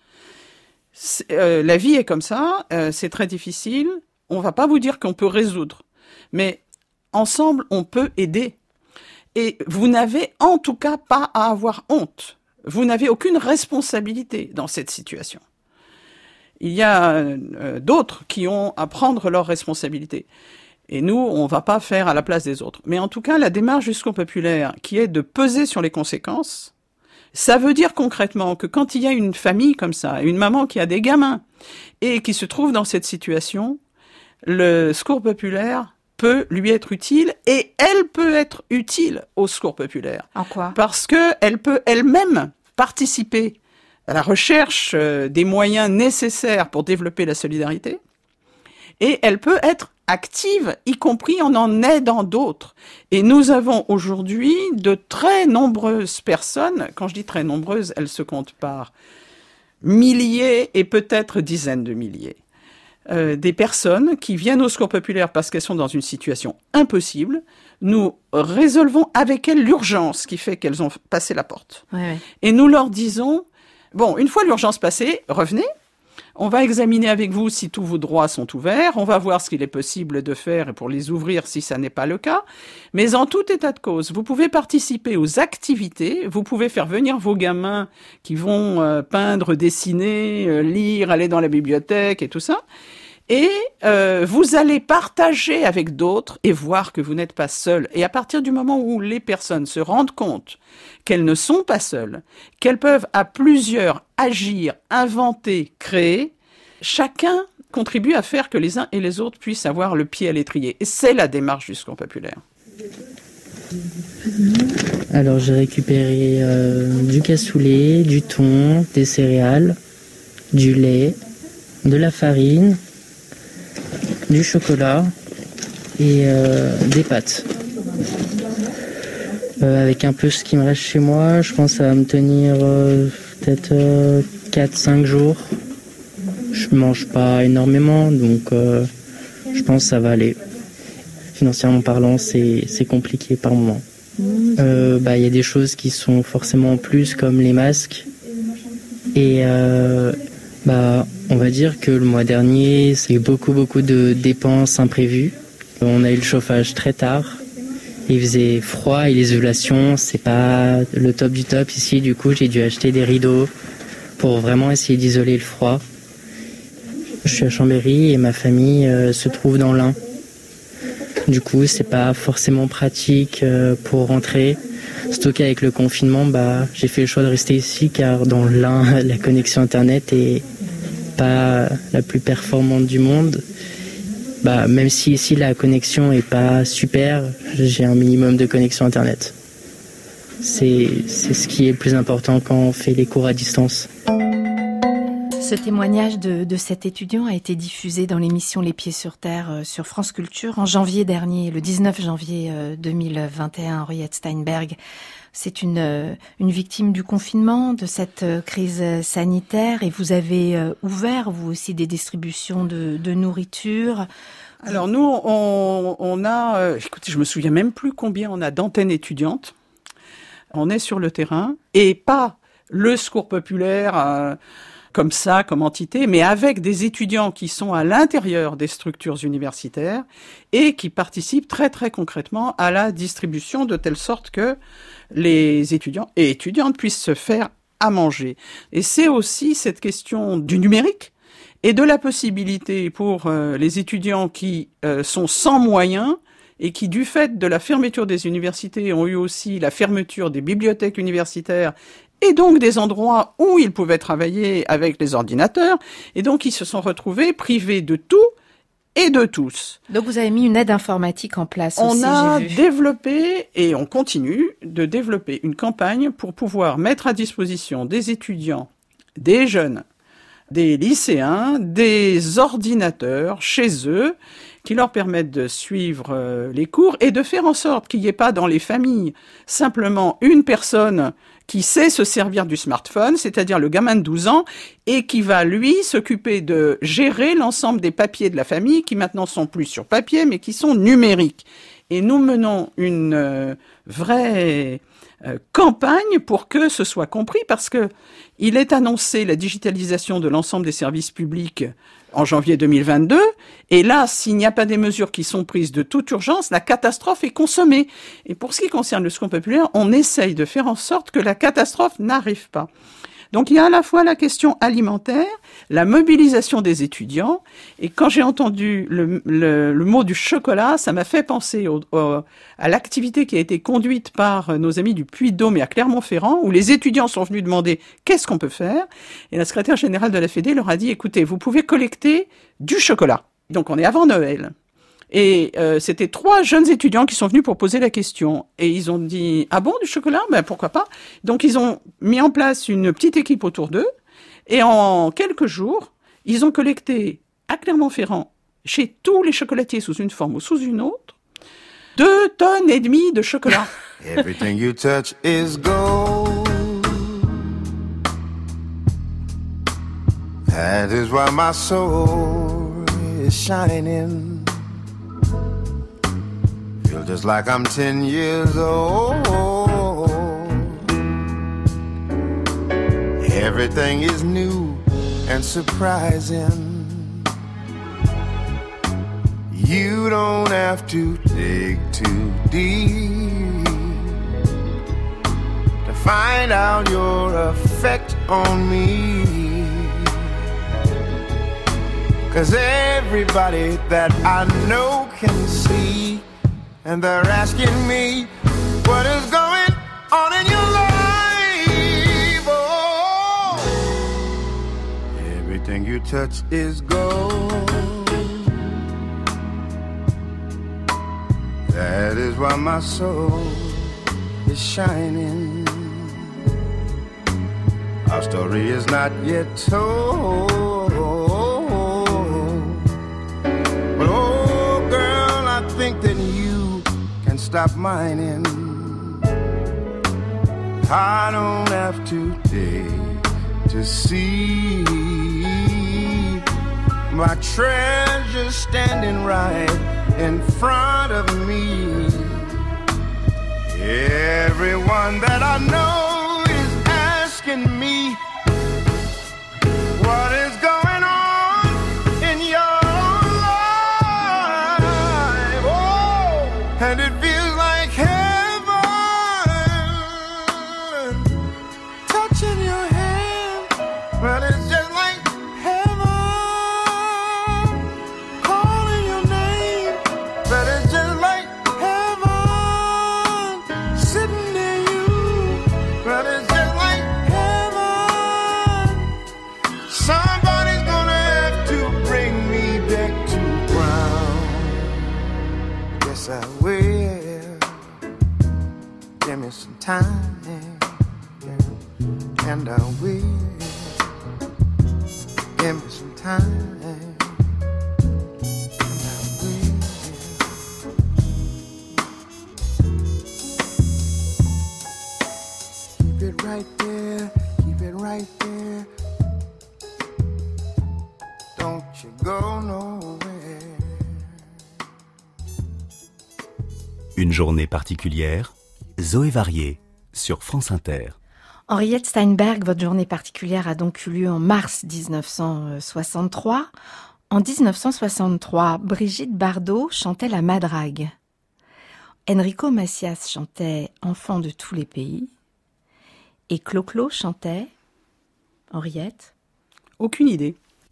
Euh, la vie est comme ça, euh, c'est très difficile. On va pas vous dire qu'on peut résoudre, mais ensemble, on peut aider. Et vous n'avez en tout cas pas à avoir honte. Vous n'avez aucune responsabilité dans cette situation. Il y a euh, d'autres qui ont à prendre leurs responsabilités. Et nous, on va pas faire à la place des autres. Mais en tout cas, la démarche du Secours populaire, qui est de peser sur les conséquences, ça veut dire concrètement que quand il y a une famille comme ça, une maman qui a des gamins et qui se trouve dans cette situation, le Secours populaire peut lui être utile et elle peut être utile au Secours populaire. En quoi ? Parce que elle peut elle-même participer à la recherche des moyens nécessaires pour développer la solidarité et elle peut être active, y compris en en aidant d'autres. Et nous avons aujourd'hui de très nombreuses personnes, quand je dis très nombreuses, elles se comptent par milliers et peut-être dizaines de milliers, euh, des personnes qui viennent au Secours populaire parce qu'elles sont dans une situation impossible. Nous résolvons avec elles l'urgence qui fait qu'elles ont passé la porte. Ouais, ouais. Et nous leur disons, bon, une fois l'urgence passée, revenez. On va examiner avec vous si tous vos droits sont ouverts, on va voir ce qu'il est possible de faire pour les ouvrir si ça n'est pas le cas. Mais en tout état de cause, vous pouvez participer aux activités, vous pouvez faire venir vos gamins qui vont euh, peindre, dessiner, euh, lire, aller dans la bibliothèque et tout ça. Et euh, vous allez partager avec d'autres et voir que vous n'êtes pas seul. Et à partir du moment où les personnes se rendent compte qu'elles ne sont pas seules, qu'elles peuvent à plusieurs agir, inventer, créer, chacun contribue à faire que les uns et les autres puissent avoir le pied à l'étrier. Et c'est la démarche du Secours populaire. Alors j'ai récupéré euh, du cassoulet, du thon, des céréales, du lait, de la farine, du chocolat et euh, des pâtes. Euh, avec un peu ce qui me reste chez moi, je pense que ça va me tenir euh, peut-être euh, quatre à cinq jours. Je mange pas énormément, donc euh, je pense que ça va aller. Financièrement parlant, c'est, c'est compliqué par moment. Euh, bah, y a des choses qui sont forcément en plus, comme les masques. Et euh, bah, on va dire que le mois dernier, c'est eu beaucoup, beaucoup de dépenses imprévues. On a eu le chauffage très tard. Il faisait froid et l'isolation, c'est pas le top du top ici. Du coup, j'ai dû acheter des rideaux pour vraiment essayer d'isoler le froid. Je suis à Chambéry et ma famille euh, se trouve dans l'Ain. Du coup, c'est pas forcément pratique euh, pour rentrer. Surtout qu'avec le confinement, bah, j'ai fait le choix de rester ici car dans l'un, la connexion Internet est pas la plus performante du monde. Bah, même si ici la connexion est pas super, j'ai un minimum de connexion Internet. C'est, c'est ce qui est le plus important quand on fait les cours à distance. Ce témoignage de, de cet étudiant a été diffusé dans l'émission Les Pieds sur Terre euh, sur France Culture en janvier dernier, le dix-neuf janvier euh, deux mille vingt et un. Henriette Steinberg, c'est une, euh, une victime du confinement, de cette euh, crise sanitaire, et vous avez euh, ouvert, vous aussi, des distributions de, de nourriture. Alors nous, on, on a, euh, écoutez, je me souviens même plus combien on a d'antennes étudiantes. On est sur le terrain, et pas le secours populaire... Euh, comme ça, comme entité, mais avec des étudiants qui sont à l'intérieur des structures universitaires et qui participent très très concrètement à la distribution de telle sorte que les étudiants et étudiantes puissent se faire à manger. Et c'est aussi cette question du numérique et de la possibilité pour euh, les étudiants qui euh, sont sans moyens et qui, du fait de la fermeture des universités, ont eu aussi la fermeture des bibliothèques universitaires et donc des endroits où ils pouvaient travailler avec les ordinateurs, et donc ils se sont retrouvés privés de tout et de tous. Donc vous avez mis une aide informatique en place on aussi, a j'ai vu. développé, et on continue de développer une campagne pour pouvoir mettre à disposition des étudiants, des jeunes, des lycéens, des ordinateurs chez eux, qui leur permettent de suivre euh, les cours et de faire en sorte qu'il n'y ait pas dans les familles simplement une personne qui sait se servir du smartphone, c'est-à-dire le gamin de douze ans, et qui va, lui, s'occuper de gérer l'ensemble des papiers de la famille, qui maintenant sont plus sur papier, mais qui sont numériques. Et nous menons une euh, vraie euh, campagne pour que ce soit compris, parce que il est annoncé la digitalisation de l'ensemble des services publics en janvier deux mille vingt-deux, et là, s'il n'y a pas des mesures qui sont prises de toute urgence, la catastrophe est consommée. Et pour ce qui concerne le secours populaire, on essaye de faire en sorte que la catastrophe n'arrive pas. Donc il y a à la fois la question alimentaire, la mobilisation des étudiants, et quand j'ai entendu le, le, le mot du chocolat, ça m'a fait penser au, au, à l'activité qui a été conduite par nos amis du Puy-de-Dôme et à Clermont-Ferrand, où les étudiants sont venus demander qu'est-ce qu'on peut faire, et la secrétaire générale de la Fédé leur a dit, écoutez, vous pouvez collecter du chocolat. Donc on est avant Noël. Et euh, c'était trois jeunes étudiants qui sont venus pour poser la question. Et ils ont dit « Ah bon, du chocolat ? Ben pourquoi pas ?» Donc ils ont mis en place une petite équipe autour d'eux. Et en quelques jours, ils ont collecté à Clermont-Ferrand, chez tous les chocolatiers sous une forme ou sous une autre, deux tonnes et demie de chocolat. Everything you touch is gold. That is why my soul is shining. Feel just like I'm ten years old. Everything is new and surprising. You don't have to dig too deep to find out your effect on me. 'Cause everybody that I know can see, and they're asking me what is going on in your life. Oh, everything you touch is gold. That is why my soul is shining. Our story is not yet told. But oh girl, I think that you can stop mining. I don't have to dig to see my treasure standing right in front of me. Everyone that I know is asking me what is going on in your life. Oh, and it feels like heaven touching your hand. Well, it's just like heaven calling your name. But it's just like heaven sitting in Well, it's just like heaven. Somebody's gonna have to bring me back to ground. Yes, I will. Give me some time, yeah, and I will. Give me some time, and I will. Keep it right there, keep it right there. Don't you go nowhere. Une journée particulière, Zoé Varier, sur France Inter. Henriette Steinberg, votre journée particulière a donc eu lieu en mars dix-neuf cent soixante-trois. En dix-neuf cent soixante-trois, Brigitte Bardot chantait La Madrague. Enrico Macias chantait Enfant de tous les pays. Et Clo-Clo chantait Henriette? Aucune idée.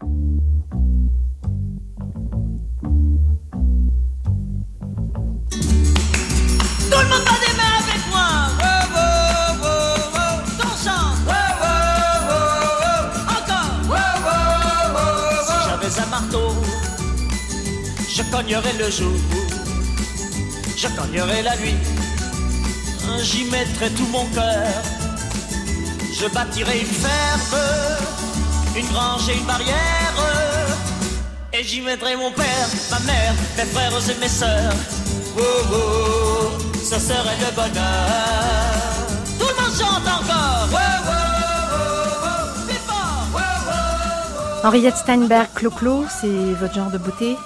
Tout le monde bat des mains avec moi. Wow, wow, wow, wow. Qu'on chante. Wow, wow, wow, wow. Encore. Wow, wow, wow, wow. Si j'avais un marteau, je cognerais le jour, je cognerais la nuit, j'y mettrais tout mon cœur. Je bâtirais une ferme, une grange et une barrière, et j'y mettrais mon père, ma mère, mes frères et mes sœurs. Oh, oh, ce serait le bonheur. Tout le monde chante encore. Oh, oh, oh, oh, plus fort. Oh, oh, oh. Henriette Steinberg, Clo-Clo, c'est votre genre de beauté?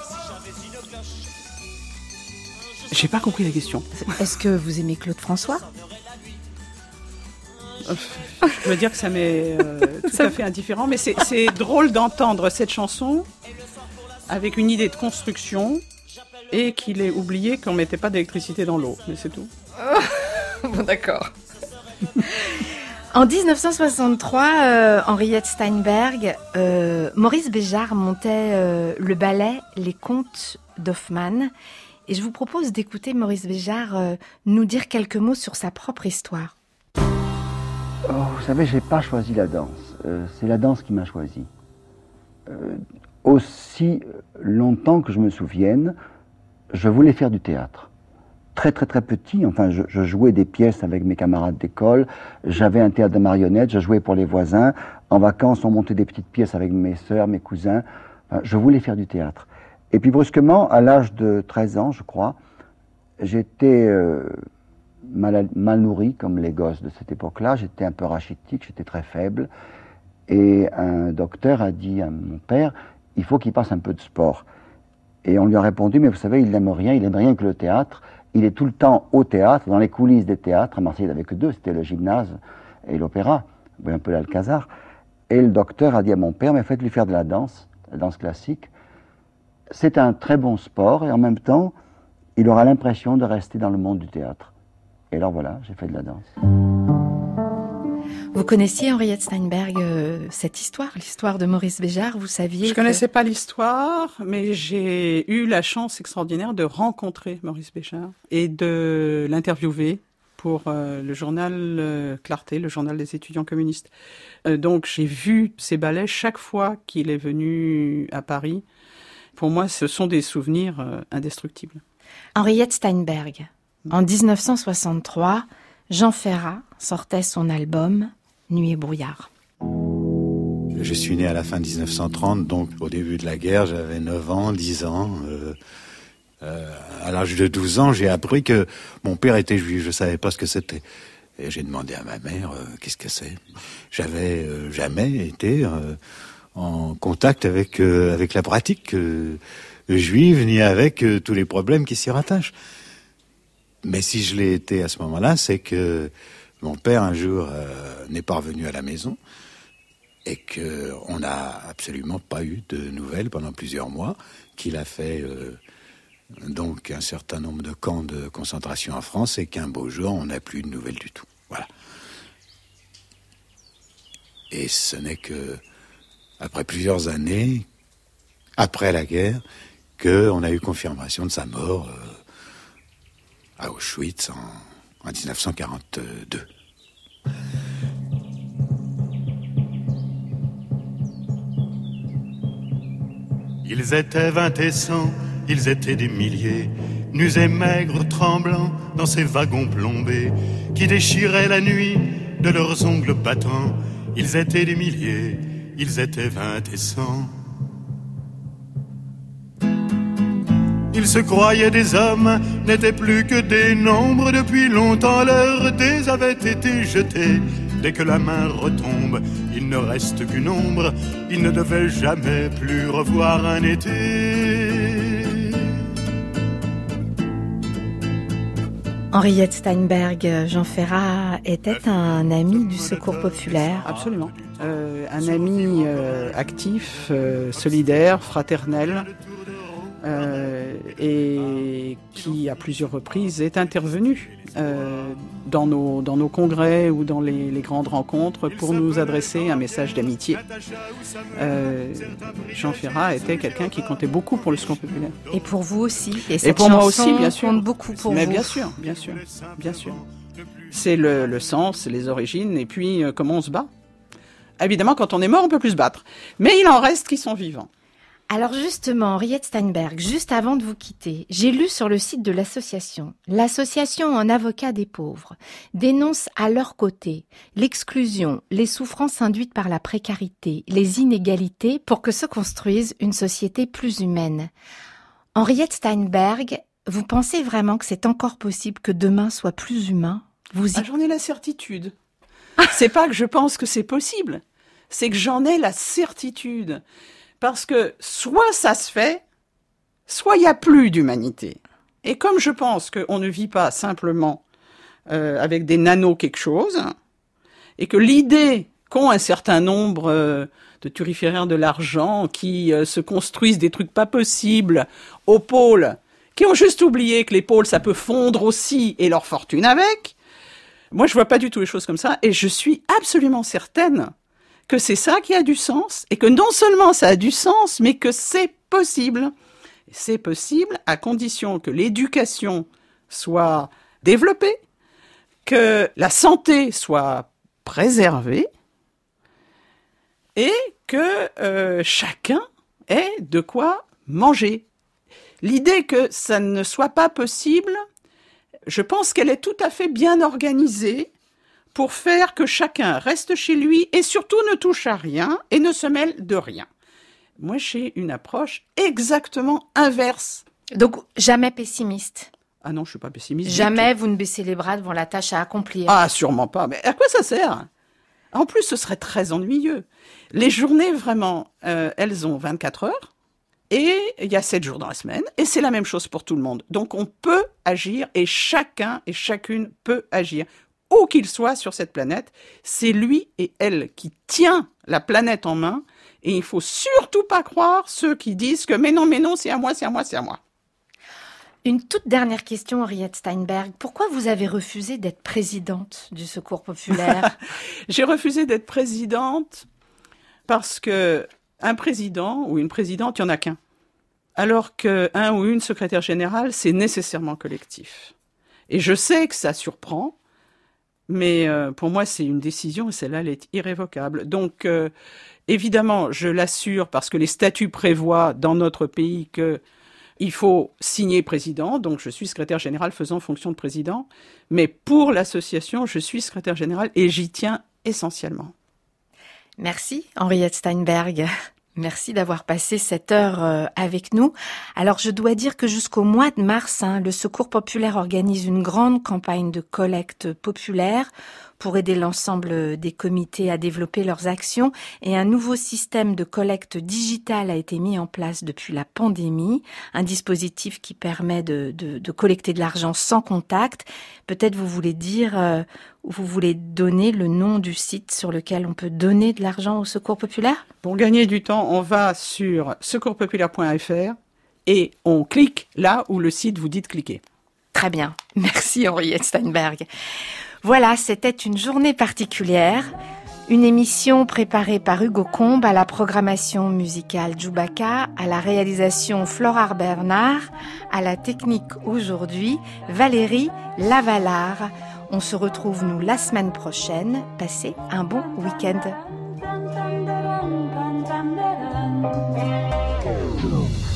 J'ai pas compris la question. Est-ce que vous aimez Claude François? Je dois dire que ça m'est euh, tout ça à fait indifférent, mais c'est, c'est drôle d'entendre cette chanson avec une idée de construction et qu'il ait oublié qu'on mettait pas d'électricité dans l'eau, mais c'est tout. Bon, d'accord. En dix-neuf cent soixante-trois, euh, Henriette Steinberg, euh, Maurice Béjart montait euh, le ballet Les Contes d'Hoffmann. Et je vous propose d'écouter Maurice Béjart euh, nous dire quelques mots sur sa propre histoire. Oh, vous savez, j'ai pas choisi la danse. Euh, c'est la danse qui m'a choisi. Euh, aussi longtemps que je me souvienne, je voulais faire du théâtre. Très très très petit, enfin je, je jouais des pièces avec mes camarades d'école, j'avais un théâtre de marionnettes, je jouais pour les voisins, en vacances on montait des petites pièces avec mes sœurs, mes cousins, enfin, je voulais faire du théâtre. Et puis brusquement, à l'âge de treize ans je crois, j'étais euh, mal, mal nourri comme les gosses de cette époque-là, j'étais un peu rachitique, j'étais très faible, et un docteur a dit à mon père, il faut qu'il fasse un peu de sport. Et on lui a répondu, mais vous savez, il n'aime rien, il n'aime rien que le théâtre. Il est tout le temps au théâtre, dans les coulisses des théâtres. À Marseille, il n'y avait que deux, c'était le gymnase et l'opéra, vous voyez un peu l'Alcazar. Et le docteur a dit à mon père, mais faites-lui faire de la danse, la danse classique. C'est un très bon sport et en même temps, il aura l'impression de rester dans le monde du théâtre. Et alors voilà, j'ai fait de la danse. Vous connaissiez, Henriette Steinberg, euh, cette histoire, l'histoire de Maurice Béjart, vous saviez Je ne que... connaissais pas l'histoire, mais j'ai eu la chance extraordinaire de rencontrer Maurice Béjart et de l'interviewer pour euh, le journal euh, Clarté, le journal des étudiants communistes. Euh, donc j'ai vu ses ballets chaque fois qu'il est venu à Paris. Pour moi, ce sont des souvenirs euh, indestructibles. Henriette Steinberg, en dix-neuf cent soixante-trois, Jean Ferrat sortait son album Nuit et brouillard. Je suis né à la fin dix-neuf cent trente, donc au début de la guerre, j'avais neuf ans, dix ans. Euh, euh, à l'âge de douze ans, j'ai appris que mon père était juif, je savais pas ce que c'était. Et j'ai demandé à ma mère, euh, qu'est-ce que c'est? J'avais euh, jamais été euh, en contact avec, euh, avec la pratique euh, juive, ni avec euh, tous les problèmes qui s'y rattachent. Mais si je l'ai été à ce moment-là, c'est que mon père, un jour, euh, n'est pas revenu à la maison et qu'on n'a absolument pas eu de nouvelles pendant plusieurs mois, qu'il a fait euh, donc un certain nombre de camps de concentration en France et qu'un beau jour, on n'a plus de nouvelles du tout. Voilà. Et ce n'est que après plusieurs années, après la guerre, qu'on a eu confirmation de sa mort euh, à Auschwitz en, en dix-neuf cent quarante-deux. Ils étaient vingt et cent, ils étaient des milliers, nus et maigres, tremblants dans ces wagons plombés qui déchiraient la nuit de leurs ongles battants. Ils étaient des milliers, ils étaient vingt et cent. Ils se croyaient des hommes, n'étaient plus que des nombres. Depuis longtemps leurs dés avaient été jetés. Dès que la main retombe, il ne reste qu'une ombre. Ils ne devaient jamais plus revoir un été. Henriette Steinberg, Jean Ferrat était un ami du Secours populaire. Absolument. Euh, un ami euh, actif, euh, solidaire, fraternel, euh, et qui à plusieurs reprises est intervenu euh, dans, nos, dans nos congrès ou dans les, les grandes rencontres pour nous adresser un message d'amitié. Euh, Jean Ferrat était quelqu'un qui comptait beaucoup pour le Secours populaire. Et pour vous aussi. Et, et cette pour moi chanson aussi, bien sûr. compte beaucoup pour Mais vous. bien sûr, bien sûr, bien sûr. C'est le, le sens, les origines, et puis euh, comment on se bat. Évidemment, quand on est mort, on peut plus se battre. Mais il en reste qui sont vivants. Alors justement, Henriette Steinberg, juste avant de vous quitter, j'ai lu sur le site de l'association. L'association en avocat des pauvres dénonce à leur côté l'exclusion, les souffrances induites par la précarité, les inégalités pour que se construise une société plus humaine. Henriette Steinberg, vous pensez vraiment que c'est encore possible que demain soit plus humain ? Vous y... ah, j'en ai la certitude. C'est pas que je pense que c'est possible, c'est que j'en ai la certitude. Parce que soit ça se fait, soit il n'y a plus d'humanité. Et comme je pense qu'on ne vit pas simplement euh, avec des nanos quelque chose, et que l'idée qu'ont un certain nombre euh, de turiféraires de l'argent qui euh, se construisent des trucs pas possibles aux pôles, qui ont juste oublié que les pôles, ça peut fondre aussi et leur fortune avec, moi je vois pas du tout les choses comme ça, et je suis absolument certaine que c'est ça qui a du sens, et que non seulement ça a du sens, mais que c'est possible. C'est possible à condition que l'éducation soit développée, que la santé soit préservée, et que euh, chacun ait de quoi manger. L'idée que ça ne soit pas possible, je pense qu'elle est tout à fait bien organisée, pour faire que chacun reste chez lui et surtout ne touche à rien et ne se mêle de rien. Moi, j'ai une approche exactement inverse. Donc, jamais pessimiste. Ah non, je suis pas pessimiste. Jamais vous ne baissez les bras devant la tâche à accomplir. Ah, sûrement pas. Mais à quoi ça sert ? En plus, ce serait très ennuyeux. Les journées, vraiment, euh, elles ont vingt-quatre heures et il y a sept jours dans la semaine et c'est la même chose pour tout le monde. Donc, on peut agir et chacun et chacune peut agir. Où qu'il soit sur cette planète, c'est lui et elle qui tient la planète en main, et il faut surtout pas croire ceux qui disent que mais non, mais non, c'est à moi, c'est à moi, c'est à moi. Une toute dernière question, Henriette Steinberg. Pourquoi vous avez refusé d'être présidente du Secours populaire ? J'ai refusé d'être présidente parce que un président ou une présidente, il n'y en a qu'un. Alors qu'un ou une secrétaire générale, c'est nécessairement collectif. Et je sais que ça surprend, mais euh, pour moi, c'est une décision et celle-là, elle est irrévocable. Donc, euh, évidemment, je l'assure parce que les statuts prévoient dans notre pays qu'il faut signer président. Donc, je suis secrétaire général faisant fonction de président. Mais pour l'association, je suis secrétaire général et j'y tiens essentiellement. Merci, Henriette Steinberg. Merci d'avoir passé cette heure euh, avec nous. Alors, je dois dire que jusqu'au mois de mars, hein, le Secours populaire organise une grande campagne de collecte populaire pour aider l'ensemble des comités à développer leurs actions. Et un nouveau système de collecte digitale a été mis en place depuis la pandémie, un dispositif qui permet de, de, de collecter de l'argent sans contact. Peut-être vous voulez dire, euh, vous voulez donner le nom du site sur lequel on peut donner de l'argent au Secours populaire ? Pour gagner du temps, on va sur secours populaire point f r et on clique là où le site vous dit de cliquer. Très bien. Merci Henriette Steinberg. Voilà, c'était une journée particulière, une émission préparée par Hugo Combe, à la programmation musicale Djoubaka, à la réalisation Flora Bernard, à la technique aujourd'hui Valérie Lavalard. On se retrouve nous la semaine prochaine. Passez un bon week-end. Thank you.